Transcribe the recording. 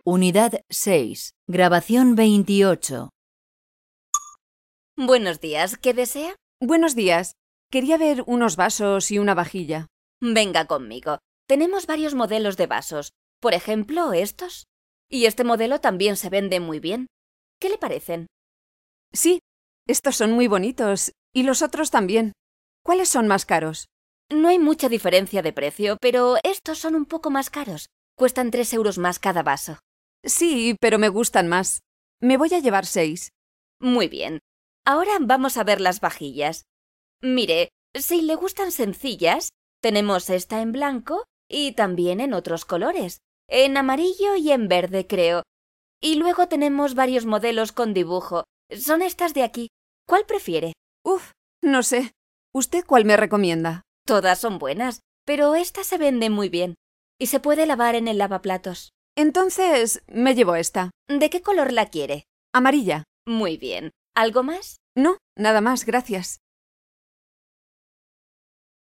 Unidad 6. Grabación 28. Buenos días, ¿qué desea? Buenos días. Quería ver unos vasos y una vajilla. Venga conmigo. Tenemos varios modelos de vasos. Por ejemplo, estos. Y este modelo también se vende muy bien. ¿Qué le parecen? Sí, estos son muy bonitos. Y los otros también. ¿Cuáles son más caros? No hay mucha diferencia de precio, pero estos son un poco más caros. Cuestan 3 euros más cada vaso. Sí, pero me gustan más. Me voy a llevar 6. Muy bien. Ahora vamos a ver las vajillas. Mire, si le gustan sencillas, tenemos esta en blanco y también en otros colores. En amarillo y en verde, creo. Y luego tenemos varios modelos con dibujo. Son estas de aquí. ¿Cuál prefiere? No sé. ¿Usted cuál me recomienda? Todas son buenas, pero esta se vende muy bien. Y se puede lavar en el lavaplatos. Entonces, me llevo esta. ¿De qué color la quiere? Amarilla. Muy bien. ¿Algo más? No, nada más, gracias.